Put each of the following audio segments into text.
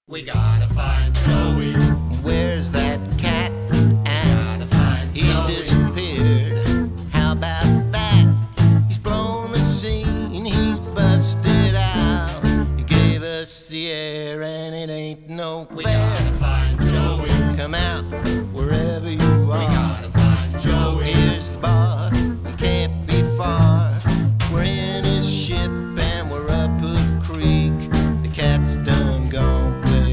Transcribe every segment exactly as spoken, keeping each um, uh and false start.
We gotta find Joey. Where's that cat? Gotta find He's Joey. disappeared. How about that? He's blown the scene. He's busted out. He gave us the air and it ain't no We fair. gotta find Joey. Come out wherever you We are. gotta find Joey. Here's the bar. You can't be far. We're in his ship and we're up a creek. The cat's done gone.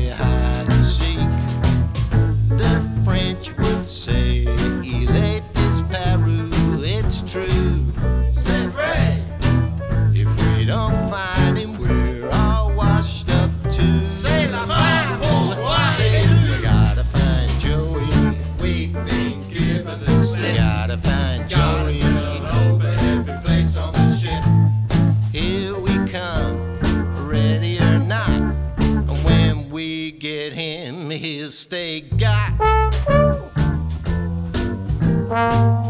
Would say il est disparu. It's true. C'est vrai. If we don't find him, we're all washed up too. C'est la fin pour moi et We gotta find Joey. We've been given the We slip. gotta find Gotta Joey. turn over every place on the ship. Here we come, ready or not. And when we get him, he'll stay got.